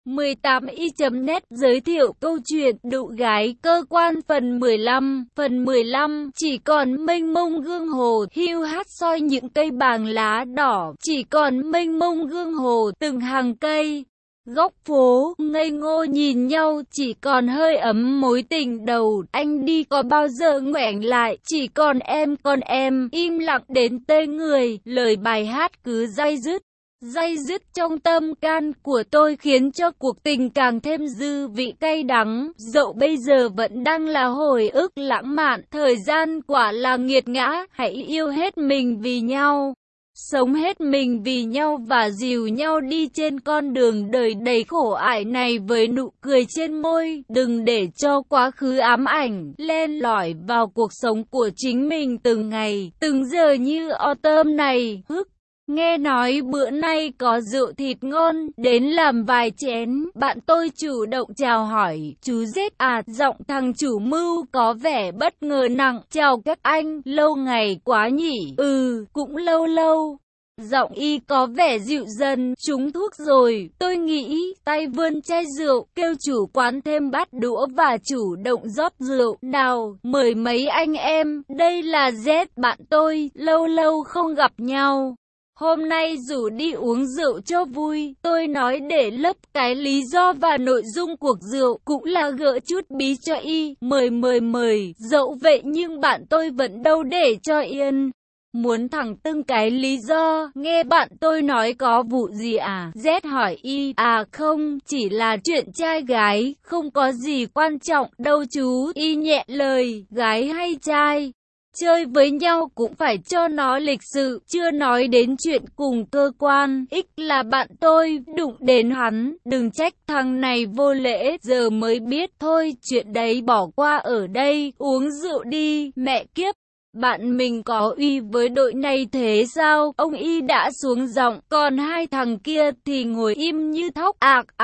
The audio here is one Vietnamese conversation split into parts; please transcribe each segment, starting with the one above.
18i.net giới thiệu câu chuyện Đụ gái cơ quan phần 15. Phần 15, chỉ còn mênh mông gương hồ, hiu hắt soi những cây bàng lá đỏ, chỉ còn mênh mông gương hồ, từng hàng cây. Góc phố, ngây ngô nhìn nhau, chỉ còn hơi ấm mối tình đầu, anh đi có bao giờ ngoảnh lại, chỉ còn em, im lặng đến tê người, lời bài hát cứ day dứt trong tâm can của tôi khiến cho cuộc tình càng thêm dư vị cay đắng, dẫu bây giờ vẫn đang là hồi ức lãng mạn, thời gian quả là nghiệt ngã, hãy yêu hết mình vì nhau. Sống hết mình vì nhau và dìu nhau đi trên con đường đời đầy khổ ải này với nụ cười trên môi. Đừng để cho quá khứ ám ảnh, len lỏi vào cuộc sống của chính mình từng ngày, từng giờ như autumn này. Nghe nói bữa nay có rượu thịt ngon, đến làm vài chén. Bạn tôi chủ động chào hỏi, chú Z à, giọng thằng chủ mưu có vẻ bất ngờ nặng. Chào các anh, lâu ngày quá nhỉ? Cũng lâu. Giọng y có vẻ dịu dần, trúng thuốc rồi, tôi nghĩ, tay vươn chai rượu, kêu chủ quán thêm bát đũa và chủ động rót rượu. Nào, mời mấy anh em, đây là Z, bạn tôi, lâu không gặp nhau. Hôm nay rủ đi uống rượu cho vui, tôi nói để lấp cái lý do và nội dung cuộc rượu, cũng là gỡ chút bí cho y, mời, dẫu vậy nhưng bạn tôi vẫn đâu để cho yên. Muốn thẳng từng cái lý do, nghe bạn tôi nói có vụ gì à? Z hỏi y, à không, chỉ là chuyện trai gái, không có gì quan trọng đâu chú, y nhẹ lời, gái hay trai. Chơi với nhau cũng phải cho nó lịch sự, chưa nói đến chuyện cùng cơ quan. X là bạn tôi, đụng đến hắn, đừng trách thằng này vô lễ, giờ mới biết thôi, chuyện đấy bỏ qua ở đây, uống rượu đi, mẹ kiếp. Bạn mình có uy với đội này thế sao? Ông y đã xuống giọng, còn hai thằng kia thì ngồi im như thóc.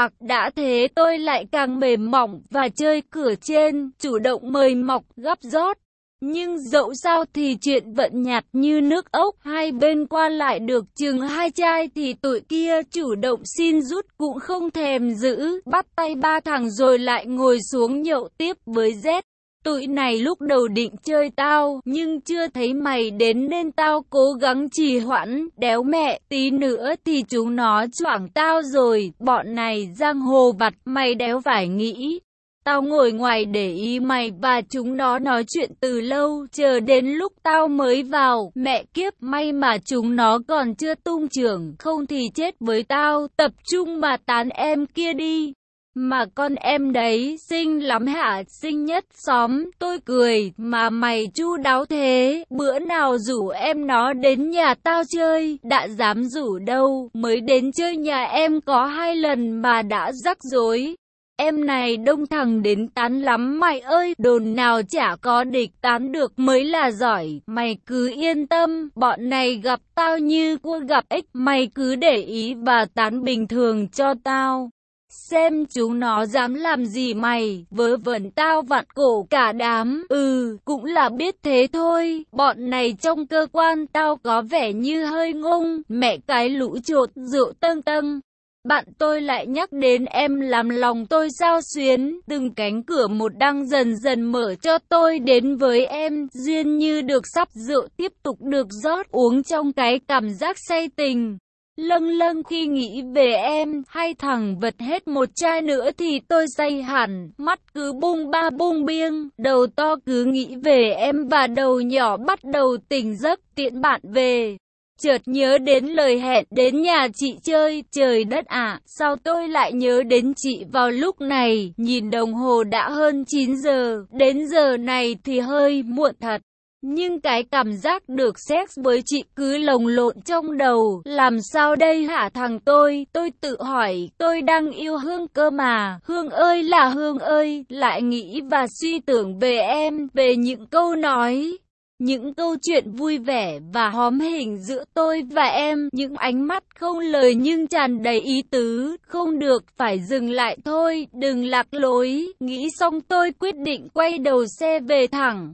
Đã thế tôi lại càng mềm mỏng và chơi cửa trên, chủ động mời mọc, gắp rót. Nhưng dẫu sao thì chuyện vẫn nhạt như nước ốc, hai bên qua lại được chừng hai chai thì tụi kia chủ động xin rút cũng không thèm giữ, bắt tay ba thằng rồi lại ngồi xuống nhậu tiếp với Z. Tụi này lúc đầu định chơi tao, nhưng chưa thấy mày đến nên tao cố gắng trì hoãn, đéo mẹ, tí nữa thì chúng nó choảng tao rồi, bọn này giang hồ vặt, mày đéo phải nghĩ. Tao ngồi ngoài để ý mày và chúng nó nói chuyện từ lâu, chờ đến lúc tao mới vào, mẹ kiếp, may mà chúng nó còn chưa tung trưởng, không thì chết với tao, tập trung mà tán em kia đi. Mà con em đấy, xinh lắm hả, xinh nhất xóm, tôi cười, mà mày chu đáo thế, bữa nào rủ em nó đến nhà tao chơi, đã dám rủ đâu, mới đến chơi nhà em có 2 lần mà đã rắc rối. Em này đông thằng đến tán lắm mày ơi, đồn nào chả có địch, tán được mới là giỏi, mày cứ yên tâm, bọn này gặp tao như cua gặp ếch, mày cứ để ý và tán bình thường cho tao. Xem chúng nó dám làm gì mày, vớ vẩn tao vặn cổ cả đám, cũng là biết thế thôi, bọn này trong cơ quan tao có vẻ như hơi ngông, mẹ cái lũ chột rượu tâng. Bạn tôi lại nhắc đến em làm lòng tôi xao xuyến, từng cánh cửa một đang dần mở cho tôi đến với em, duyên như được sắp rượu tiếp tục được rót uống trong cái cảm giác say tình. Lâng khi nghĩ về em, hai thằng vật hết một chai nữa thì tôi say hẳn, mắt cứ bung ba bung biêng, đầu to cứ nghĩ về em và đầu nhỏ bắt đầu tỉnh giấc tiễn bạn về. Chợt nhớ đến lời hẹn đến nhà chị chơi, trời đất ạ, sao tôi lại nhớ đến chị vào lúc này, nhìn đồng hồ đã hơn 9 giờ, đến giờ này thì hơi muộn thật. Nhưng cái cảm giác được sex với chị cứ lồng lộn trong đầu, làm sao đây hả thằng tôi tự hỏi, tôi đang yêu Hương cơ mà, Hương ơi là Hương ơi, lại nghĩ và suy tưởng về em, về những câu nói. Những câu chuyện vui vẻ và hóm hình giữa tôi và em, những ánh mắt không lời nhưng tràn đầy ý tứ, không được, phải dừng lại thôi, đừng lạc lối, nghĩ xong tôi quyết định quay đầu xe về thẳng.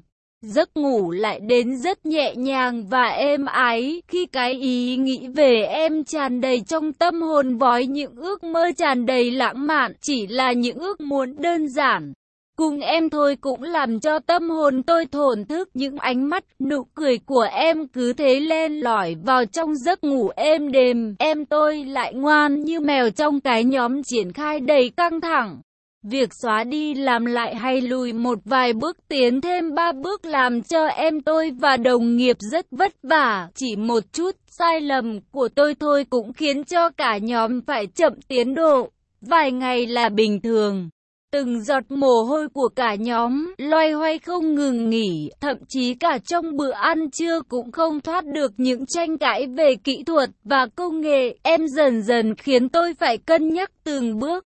Giấc ngủ lại đến rất nhẹ nhàng và êm ái, khi cái ý nghĩ về em tràn đầy trong tâm hồn với những ước mơ tràn đầy lãng mạn, chỉ là những ước muốn đơn giản. Cùng em thôi cũng làm cho tâm hồn tôi thổn thức, những ánh mắt, nụ cười của em cứ thế len lỏi vào trong giấc ngủ êm đềm. Em tôi lại ngoan như mèo trong cái nhóm triển khai đầy căng thẳng. Việc xóa đi làm lại hay lùi một vài bước tiến thêm 3 bước làm cho em tôi và đồng nghiệp rất vất vả. Chỉ một chút sai lầm của tôi thôi cũng khiến cho cả nhóm phải chậm tiến độ. Vài ngày là bình thường. Từng giọt mồ hôi của cả nhóm loay hoay không ngừng nghỉ, thậm chí cả trong bữa ăn trưa cũng không thoát được những tranh cãi về kỹ thuật và công nghệ. Em dần dần khiến tôi phải cân nhắc từng bước.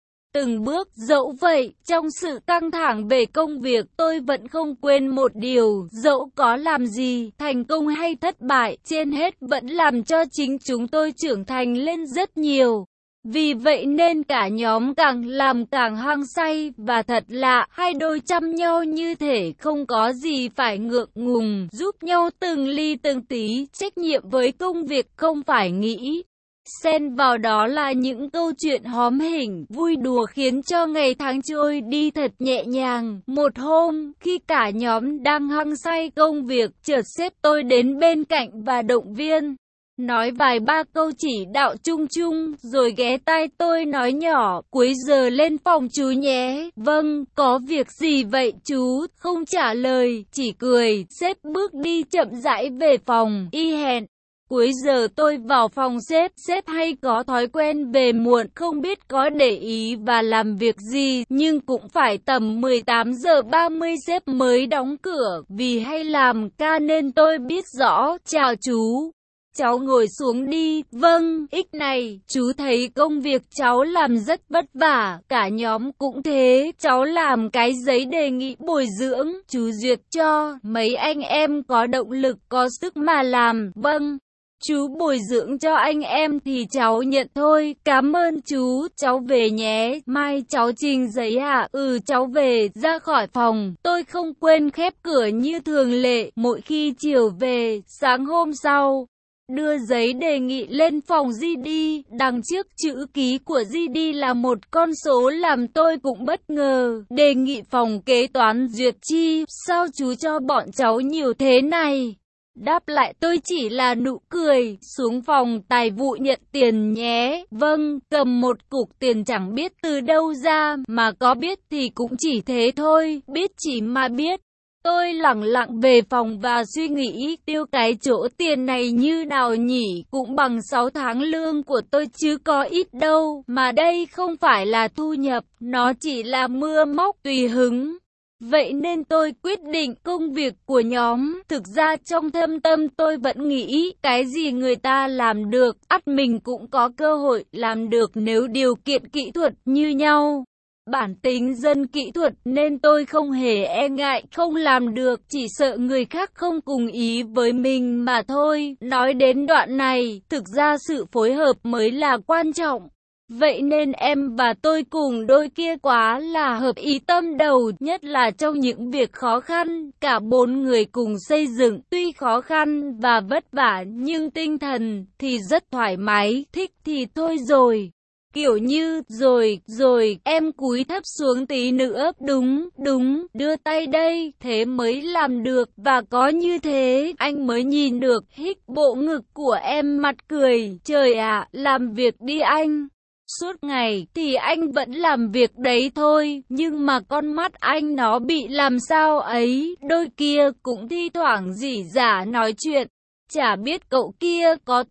Dẫu vậy, trong sự căng thẳng về công việc, tôi vẫn không quên một điều, dẫu có làm gì, thành công hay thất bại, trên hết vẫn làm cho chính chúng tôi trưởng thành lên rất nhiều. Vì vậy nên cả nhóm càng làm càng hăng say, và thật lạ, hai đôi chăm nhau như thể không có gì phải ngượng ngùng, giúp nhau từng ly từng tí, trách nhiệm với công việc không phải nghĩ. Xen vào đó là những câu chuyện hóm hỉnh, vui đùa khiến cho ngày tháng trôi đi thật nhẹ nhàng. Một hôm, khi cả nhóm đang hăng say công việc, chợt sếp tôi đến bên cạnh và động viên. Nói vài ba câu chỉ đạo chung chung, rồi ghé tai tôi nói nhỏ, cuối giờ lên phòng chú nhé. Vâng, có việc gì vậy chú? Không trả lời, chỉ cười. Sếp bước đi chậm rãi về phòng, y hẹn. Cuối giờ tôi vào phòng sếp hay có thói quen về muộn, không biết có để ý và làm việc gì, nhưng cũng phải tầm 18 giờ 30 sếp mới đóng cửa, vì hay làm ca nên tôi biết rõ. Chào chú. Cháu ngồi xuống đi. Vâng, này, chú thấy công việc cháu làm rất vất vả, cả nhóm cũng thế. Cháu làm cái giấy đề nghị bồi dưỡng, chú duyệt cho, mấy anh em có động lực, có sức mà làm. Vâng, chú bồi dưỡng cho anh em thì cháu nhận thôi. Cảm ơn chú, cháu về nhé. Mai cháu trình giấy ạ. Cháu về. Ra khỏi phòng, tôi không quên khép cửa như thường lệ. Mỗi khi chiều về, sáng hôm sau, đưa giấy đề nghị lên phòng GD, đằng trước chữ ký của GD là một con số làm tôi cũng bất ngờ. Đề nghị phòng kế toán duyệt chi, sao chú cho bọn cháu nhiều thế này? Đáp lại tôi chỉ là nụ cười. Xuống phòng tài vụ nhận tiền nhé. Vâng, cầm một cục tiền chẳng biết từ đâu ra, mà có biết thì cũng chỉ thế thôi, biết chỉ mà biết. Tôi lẳng lặng về phòng và suy nghĩ, tiêu cái chỗ tiền này như nào nhỉ, cũng bằng 6 tháng lương của tôi chứ có ít đâu, mà đây không phải là thu nhập, nó chỉ là mưa móc tùy hứng. Vậy nên tôi quyết định công việc của nhóm. Thực ra trong thâm tâm tôi vẫn nghĩ, cái gì người ta làm được, ắt mình cũng có cơ hội làm được nếu điều kiện kỹ thuật như nhau. Bản tính dân kỹ thuật nên tôi không hề e ngại không làm được, chỉ sợ người khác không cùng ý với mình mà thôi. Nói đến đoạn này, thực ra sự phối hợp mới là quan trọng. Vậy nên em và tôi cùng đôi kia quá là hợp ý tâm đầu, nhất là trong những việc khó khăn, cả 4 người cùng xây dựng, tuy khó khăn và vất vả nhưng tinh thần thì rất thoải mái, thích thì thôi rồi. Kiểu như, rồi, em cúi thấp xuống tí nữa, đúng, đưa tay đây, thế mới làm được, và có như thế, anh mới nhìn được, hít bộ ngực của em mặt cười, trời ạ, làm việc đi anh. Suốt ngày thì anh vẫn làm việc đấy thôi, nhưng mà con mắt anh nó bị làm sao ấy, đôi kia cũng thi thoảng rỉ rả nói chuyện. Chả biết cậu kia có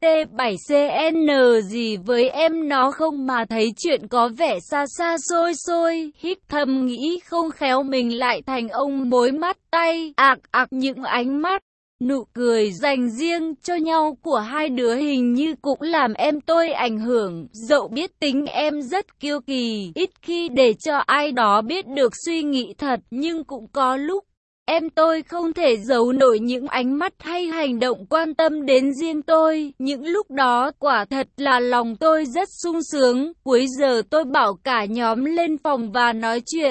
T7CN gì với em nó không mà thấy chuyện có vẻ xa xa xôi, hít thầm nghĩ không khéo mình lại thành ông mối mắt tay, những ánh mắt, nụ cười dành riêng cho nhau của hai đứa hình như cũng làm em tôi ảnh hưởng, dẫu biết tính em rất kiêu kỳ, ít khi để cho ai đó biết được suy nghĩ thật, nhưng cũng có lúc em tôi không thể giấu nổi những ánh mắt hay hành động quan tâm đến riêng tôi. Những lúc đó quả thật là lòng tôi rất sung sướng. Cuối giờ tôi bảo cả nhóm lên phòng và nói chuyện.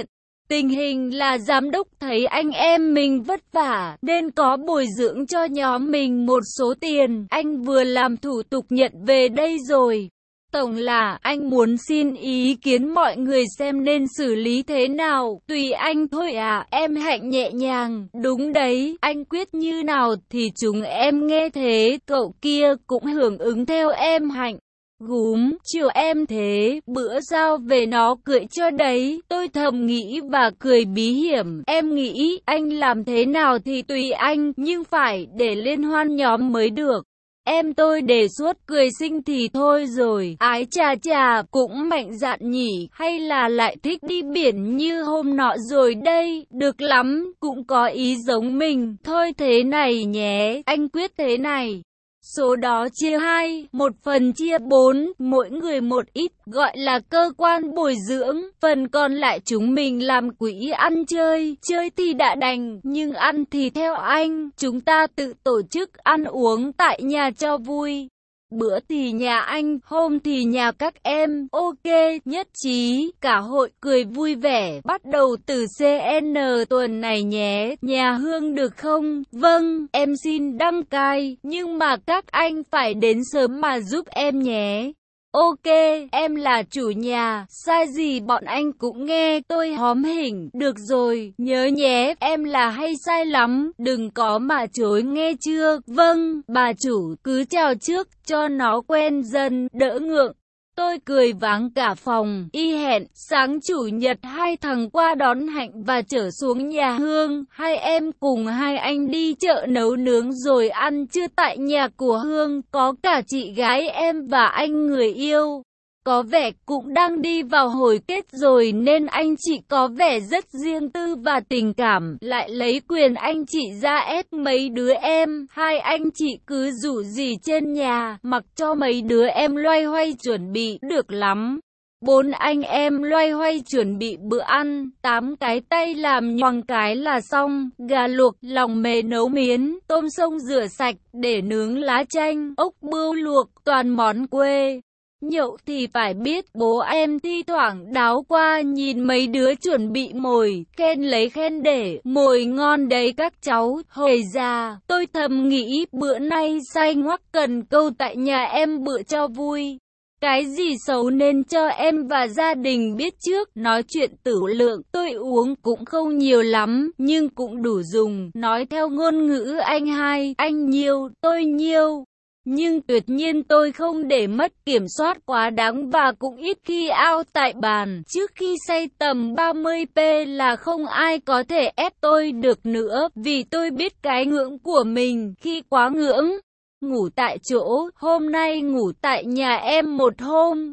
Tình hình là giám đốc thấy anh em mình vất vả nên có bồi dưỡng cho nhóm mình một số tiền. Anh vừa làm thủ tục nhận về đây rồi. Tổng là anh muốn xin ý kiến mọi người xem nên xử lý thế nào. Tùy anh thôi à. Em Hạnh nhẹ nhàng. Đúng đấy, anh quyết như nào thì chúng em nghe thế. Cậu kia cũng hưởng ứng theo em Hạnh. Gúm, chiều em thế, bữa giao về nó cưỡi cho đấy. Tôi thầm nghĩ và cười bí hiểm. Em nghĩ anh làm thế nào thì tùy anh, nhưng phải để liên hoan nhóm mới được. Em tôi đề xuất cười xinh thì thôi rồi. Ái chà chà, cũng mạnh dạn nhỉ. Hay là lại thích đi biển như hôm nọ rồi đây. Được lắm, cũng có ý giống mình. Thôi thế này nhé, anh quyết thế này. Số đó chia 2, 1 phần chia 4, mỗi người một ít, gọi là cơ quan bồi dưỡng. Phần còn lại chúng mình làm quỹ ăn chơi. Chơi thì đã đành, nhưng ăn thì theo anh. Chúng ta tự tổ chức ăn uống tại nhà cho vui. Bữa thì nhà anh, hôm thì nhà các em. Ok, nhất trí. Cả hội cười vui vẻ. Bắt đầu từ CN tuần này nhé. Nhà Hương được không? Vâng, em xin đăng cai. Nhưng mà các anh phải đến sớm mà giúp em nhé. Ok, em là chủ nhà, sai gì bọn anh cũng nghe. Tôi hóm hỉnh. Được rồi, nhớ nhé, em là hay sai lắm, đừng có mà chối nghe chưa. Vâng, bà chủ, cứ chào trước, cho nó quen dần, đỡ ngượng. Tôi cười váng cả phòng, y hẹn, sáng chủ nhật hai thằng qua đón Hạnh và chở xuống nhà Hương. Hai em cùng hai anh đi chợ nấu nướng rồi ăn trưa tại nhà của Hương. Có cả chị gái em và anh người yêu. Có vẻ cũng đang đi vào hồi kết rồi nên anh chị có vẻ rất riêng tư và tình cảm. Lại lấy quyền anh chị ra ép mấy đứa em. Hai anh chị cứ rủ rỉ trên nhà, mặc cho mấy đứa em loay hoay chuẩn bị. Được lắm. 4 anh em loay hoay chuẩn bị bữa ăn, 8 cái tay làm nhoằng cái là xong. Gà luộc, lòng mề nấu miến, tôm sông rửa sạch để nướng lá chanh, ốc bươu luộc, toàn món quê. Nhậu thì phải biết, bố em thi thoảng đáo qua nhìn mấy đứa chuẩn bị mồi, khen lấy khen để, mồi ngon đấy các cháu. Hồi già, tôi thầm nghĩ bữa nay say ngoắc cần câu tại nhà em bữa cho vui. Cái gì xấu nên cho em và gia đình biết trước. Nói chuyện tử lượng, tôi uống cũng không nhiều lắm, nhưng cũng đủ dùng. Nói theo ngôn ngữ anh hai, anh nhiêu, tôi nhiêu. Nhưng tuyệt nhiên tôi không để mất kiểm soát quá đáng và cũng ít khi out tại bàn. Trước khi say tầm 30p là không ai có thể ép tôi được nữa, vì tôi biết cái ngưỡng của mình. Khi quá ngưỡng, ngủ tại chỗ, hôm nay ngủ tại nhà em một hôm.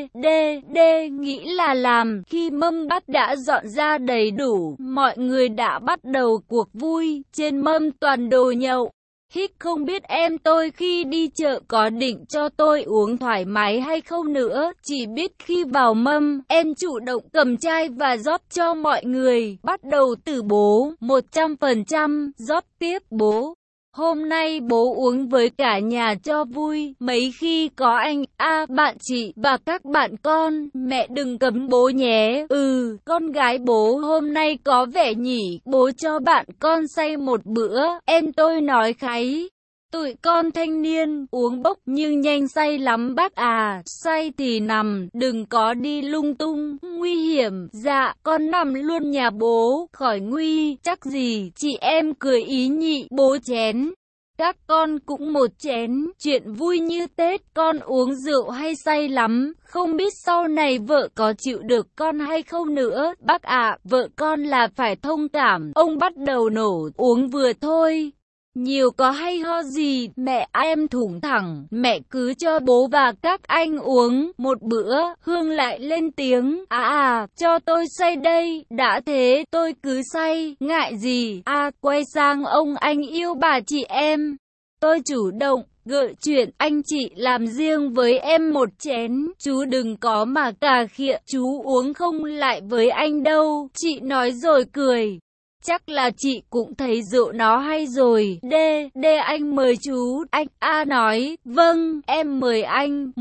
Nghĩ là làm. Khi mâm bát đã dọn ra đầy đủ, mọi người đã bắt đầu cuộc vui. Trên mâm toàn đồ nhậu. Hít không biết em tôi khi đi chợ có định cho tôi uống thoải mái hay không nữa. Chỉ biết khi vào mâm, em chủ động cầm chai và rót cho mọi người. Bắt đầu từ bố, 100%, rót tiếp bố. Hôm nay bố uống với cả nhà cho vui. Mấy khi có anh, bạn chị và các bạn con, mẹ đừng cấm bố nhé. Con gái bố hôm nay có vẻ nhỉ, bố cho bạn con say một bữa. Em tôi nói kháy. Tụi con thanh niên, uống bốc nhưng nhanh say lắm bác à. Say thì nằm, đừng có đi lung tung, nguy hiểm. Dạ, con nằm luôn nhà bố, khỏi nguy, chắc gì. Chị em cười ý nhị, bố chén. Các con cũng một chén, chuyện vui như Tết. Con uống rượu hay say lắm, không biết sau này vợ có chịu được con hay không nữa. Bác ạ, vợ con là phải thông cảm. Ông bắt đầu nổ, uống vừa thôi. Nhiều có hay ho gì, mẹ em thủng thẳng, mẹ cứ cho bố và các anh uống một bữa. Hương lại lên tiếng, cho tôi say đây, đã thế tôi cứ say, ngại gì. Quay sang ông anh yêu bà chị em. Tôi chủ động gợi chuyện, anh chị làm riêng với em một chén, chú đừng có mà cà khịa, chú uống không lại với anh đâu. Chị nói rồi cười. Chắc là chị cũng thấy rượu nó hay rồi. Anh mời chú. Anh A nói, vâng, em mời anh,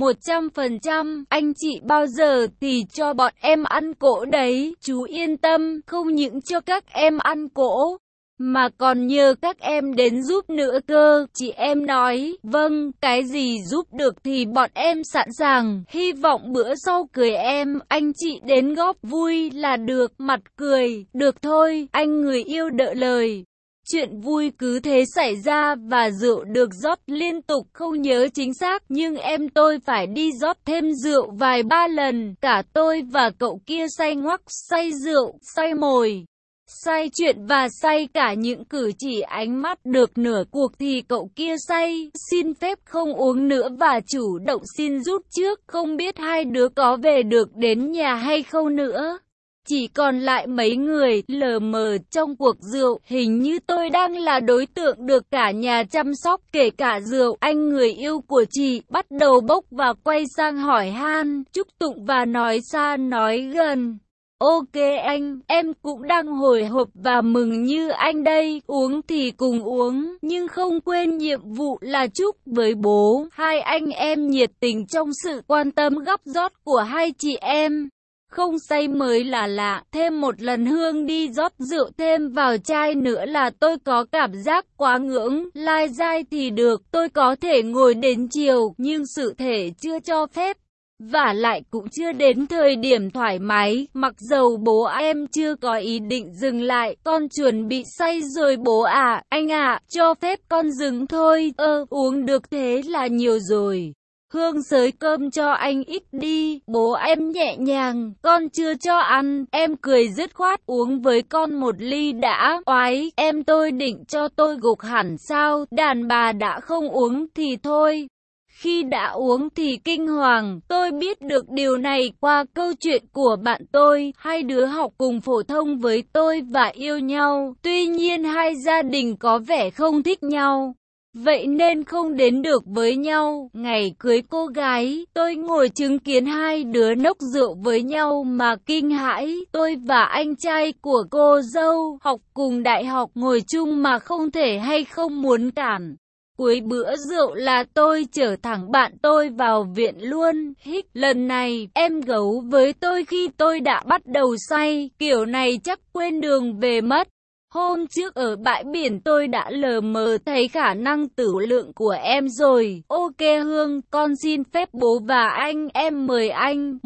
100%. Anh chị bao giờ thì cho bọn em ăn cỗ đấy. Chú yên tâm, không những cho các em ăn cỗ, mà còn nhờ các em đến giúp nữa cơ. Chị em nói, vâng, cái gì giúp được thì bọn em sẵn sàng. Hy vọng bữa sau cưới em, anh chị đến góp vui là được. Mặt cười, được thôi, anh người yêu đỡ lời. Chuyện vui cứ thế xảy ra và rượu được rót liên tục, không nhớ chính xác, nhưng em tôi phải đi rót thêm rượu vài ba lần. Cả tôi và cậu kia say ngoắc, say rượu, say mồi, say chuyện và say cả những cử chỉ ánh mắt. Được nửa cuộc thì cậu kia say, xin phép không uống nữa và chủ động xin rút trước. Không biết hai đứa có về được đến nhà hay không nữa. Chỉ còn lại mấy người, lờ mờ trong cuộc rượu. Hình như tôi đang là đối tượng được cả nhà chăm sóc, kể cả rượu. Anh người yêu của chị bắt đầu bốc và quay sang hỏi han, chúc tụng và nói xa nói gần. Ok anh, em cũng đang hồi hộp và mừng như anh đây. Uống thì cùng uống, nhưng không quên nhiệm vụ là chúc với bố. Hai anh em nhiệt tình trong sự quan tâm gắp rót của hai chị em. Không say mới là lạ. Thêm một lần Hương đi rót rượu thêm vào chai nữa là tôi có cảm giác quá ngưỡng. Lai dai thì được, tôi có thể ngồi đến chiều, nhưng sự thể chưa cho phép. Vả lại cũng chưa đến thời điểm thoải mái. Mặc dầu bố em chưa có ý định dừng lại, con chuẩn bị say rồi bố à. Anh à, cho phép con dừng thôi. Uống được thế là nhiều rồi. Hương xới cơm cho anh ít đi. Bố em nhẹ nhàng, con chưa cho ăn. Em cười dứt khoát, uống với con một ly đã. Oái, em tôi định cho tôi gục hẳn sao? Đàn bà đã không uống thì thôi, khi đã uống thì kinh hoàng. Tôi biết được điều này qua câu chuyện của bạn tôi. Hai đứa học cùng phổ thông với tôi và yêu nhau. Tuy nhiên hai gia đình có vẻ không thích nhau, vậy nên không đến được với nhau. Ngày cưới cô gái, tôi ngồi chứng kiến hai đứa nốc rượu với nhau mà kinh hãi. Tôi và anh trai của cô dâu học cùng đại học, ngồi chung mà không thể hay không muốn cản. Cuối bữa rượu là tôi chở thẳng bạn tôi vào viện luôn. Lần này, em gấu với tôi khi tôi đã bắt đầu say, kiểu này chắc quên đường về mất. Hôm trước ở bãi biển tôi đã lờ mờ thấy khả năng tử lượng của em rồi. Ok Hương, con xin phép bố và anh em mời anh,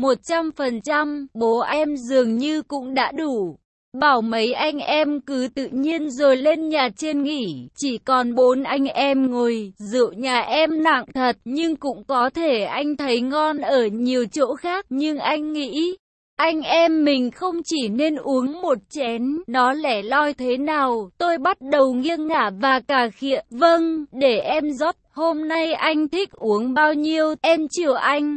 100%. Bố em dường như cũng đã đủ. Bảo mấy anh em cứ tự nhiên rồi lên nhà trên nghỉ. Chỉ còn 4 anh em ngồi. Rượu nhà em nặng thật, nhưng cũng có thể anh thấy ngon ở nhiều chỗ khác. Nhưng anh nghĩ anh em mình không chỉ nên uống một chén, nó lẻ loi thế nào. Tôi bắt đầu nghiêng ngả và cà khịa. Vâng, để em rót. Hôm nay anh thích uống bao nhiêu, em chiều anh.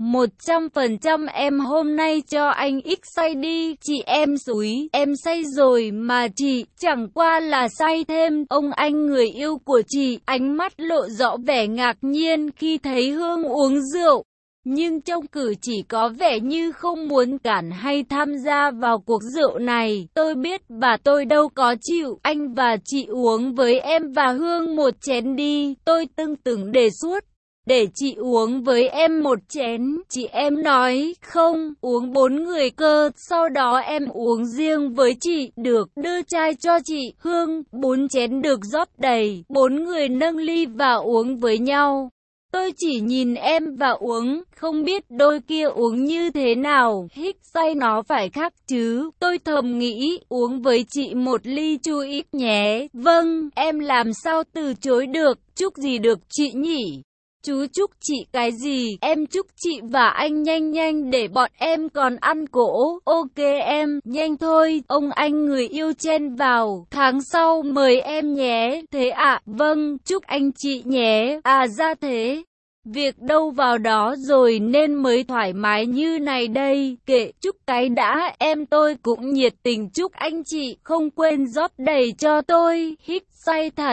100% em hôm nay cho anh ít say đi. Chị em xúi, em say rồi mà chị, chẳng qua là say thêm. Ông anh người yêu của chị, ánh mắt lộ rõ vẻ ngạc nhiên khi thấy Hương uống rượu, nhưng trong cử chỉ có vẻ như không muốn cản hay tham gia vào cuộc rượu này. Tôi biết và tôi đâu có chịu. Anh và chị uống với em và Hương một chén đi. Tôi tưng tửng đề xuất, để chị uống với em một chén. Chị em nói, không, uống 4 người cơ, sau đó em uống riêng với chị. Được, đưa chai cho chị. Hương, 4 chén được rót đầy. 4 người nâng ly và uống với nhau. Tôi chỉ nhìn em và uống, không biết đôi kia uống như thế nào. Say nó phải khác chứ. Tôi thầm nghĩ, uống với chị một ly chú ít nhé. Vâng, em làm sao từ chối được. Chúc gì được chị nhỉ? Chú chúc chị cái gì? Em chúc chị và anh nhanh nhanh để bọn em còn ăn cỗ. Ok em, nhanh thôi. Ông anh người yêu chen vào. Tháng sau mời em nhé. Thế ạ? Vâng, chúc anh chị nhé. À ra thế. Việc đâu vào đó rồi nên mới thoải mái như này đây. Kệ, chúc cái đã. Em tôi cũng nhiệt tình chúc anh chị. Không quên rót đầy cho tôi. Say thật.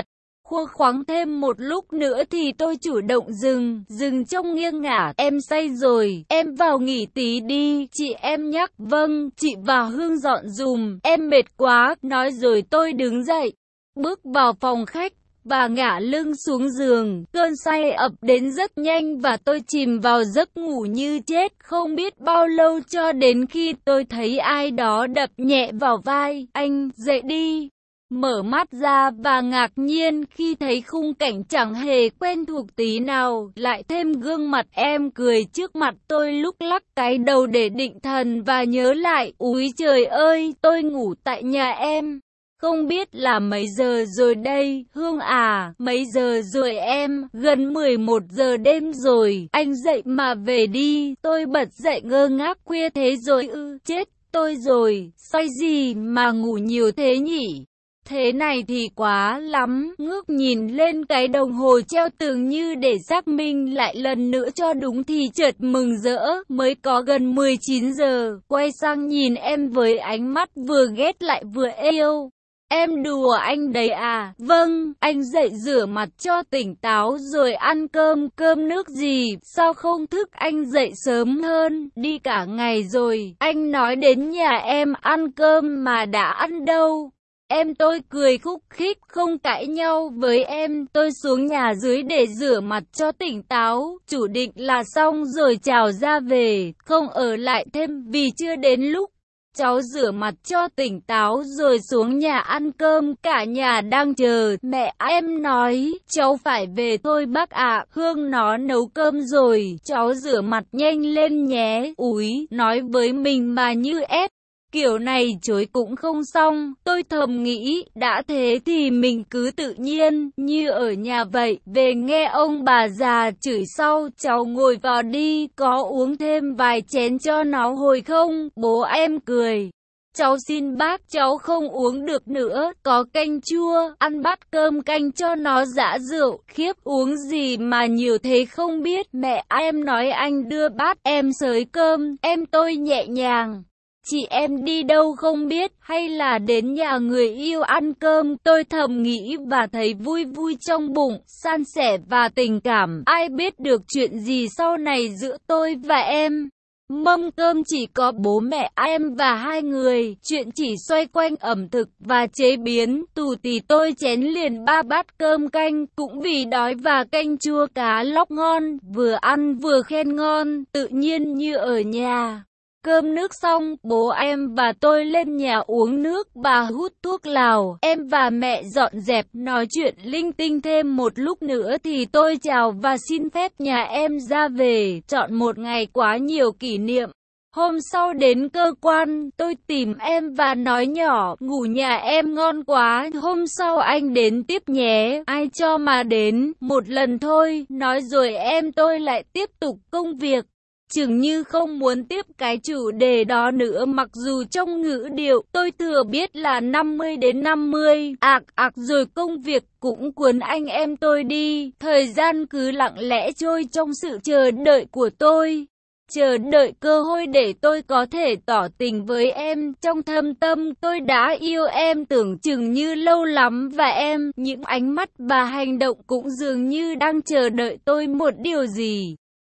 Khua khoắng thêm một lúc nữa thì tôi chủ động dừng trong nghiêng ngả. Em say rồi, em vào nghỉ tí đi, chị em nhắc. Vâng, chị và Hương dọn dùm, em mệt quá, nói rồi tôi đứng dậy, bước vào phòng khách và ngả lưng xuống giường. Cơn say ập đến rất nhanh và tôi chìm vào giấc ngủ như chết. Không biết bao lâu cho đến khi tôi thấy ai đó đập nhẹ vào vai. Anh, dậy đi. Mở mắt ra và ngạc nhiên khi thấy khung cảnh chẳng hề quen thuộc tí nào, lại thêm gương mặt em cười trước mặt tôi. Lúc lắc cái đầu để định thần và nhớ lại, úi trời ơi, tôi ngủ tại nhà em. Không biết là mấy giờ rồi đây, Hương à, mấy giờ rồi em, gần 11 giờ đêm rồi, anh dậy mà về đi. Tôi bật dậy ngơ ngác, khuya thế rồi ư, chết tôi rồi, say gì mà ngủ nhiều thế nhỉ? Thế này thì quá lắm, ngước nhìn lên cái đồng hồ treo tường như để xác minh lại lần nữa cho đúng thì chợt mừng rỡ, mới có gần 19 giờ, quay sang nhìn em với ánh mắt vừa ghét lại vừa yêu. Em đùa anh đấy à? Vâng, anh dậy rửa mặt cho tỉnh táo rồi ăn cơm nước gì, sao không thức anh dậy sớm hơn, đi cả ngày rồi, anh nói đến nhà em ăn cơm mà đã ăn đâu. Tôi cười khúc khích, không cãi nhau với em. Tôi xuống nhà dưới để rửa mặt cho tỉnh táo, chủ định là xong rồi chào ra về, không ở lại thêm vì chưa đến lúc. Cháu rửa mặt cho tỉnh táo rồi xuống nhà ăn cơm, cả nhà đang chờ. Mẹ em nói, cháu phải về thôi bác ạ, Hương nó nấu cơm rồi, cháu rửa mặt nhanh lên nhé. Úi, nói với mình mà như ép. Kiểu này chối cũng không xong, tôi thầm nghĩ, đã thế thì mình cứ tự nhiên, như ở nhà vậy, về nghe ông bà già chửi sau. Cháu ngồi vào đi, có uống thêm vài chén cho nó hồi không? Bố em cười. Cháu xin bác, cháu không uống được nữa, có canh chua, ăn bát cơm canh cho nó dã rượu. Khiếp, uống gì mà nhiều thế không biết. Mẹ em nói anh đưa bát em xới cơm, tôi nhẹ nhàng. Chị em đi đâu không biết, hay là đến nhà người yêu ăn cơm, tôi thầm nghĩ và thấy vui vui trong bụng, san sẻ và tình cảm, ai biết được chuyện gì sau này giữa tôi và em. Mâm cơm chỉ có bố mẹ em và hai người, chuyện chỉ xoay quanh ẩm thực và chế biến, tù tì tôi chén liền 3 bát cơm canh, cũng vì đói và canh chua cá lóc ngon, vừa ăn vừa khen ngon, tự nhiên như ở nhà. Cơm nước xong, bố em và tôi lên nhà uống nước, bà hút thuốc lào, em và mẹ dọn dẹp, nói chuyện linh tinh thêm một lúc nữa thì tôi chào và xin phép nhà em ra về, chọn một ngày quá nhiều kỷ niệm. Hôm sau đến cơ quan, tôi tìm em và nói nhỏ, ngủ nhà em ngon quá, hôm sau anh đến tiếp nhé, ai cho mà đến, một lần thôi, nói rồi tôi lại tiếp tục công việc. Chừng như không muốn tiếp cái chủ đề đó nữa, mặc dù trong ngữ điệu tôi thừa biết là 50 đến 50, rồi công việc cũng cuốn anh em tôi đi, thời gian cứ lặng lẽ trôi trong sự chờ đợi của tôi. Chờ đợi cơ hội để tôi có thể tỏ tình với em, trong thâm tâm tôi đã yêu em tưởng chừng như lâu lắm và những ánh mắt và hành động cũng dường như đang chờ đợi tôi một điều gì.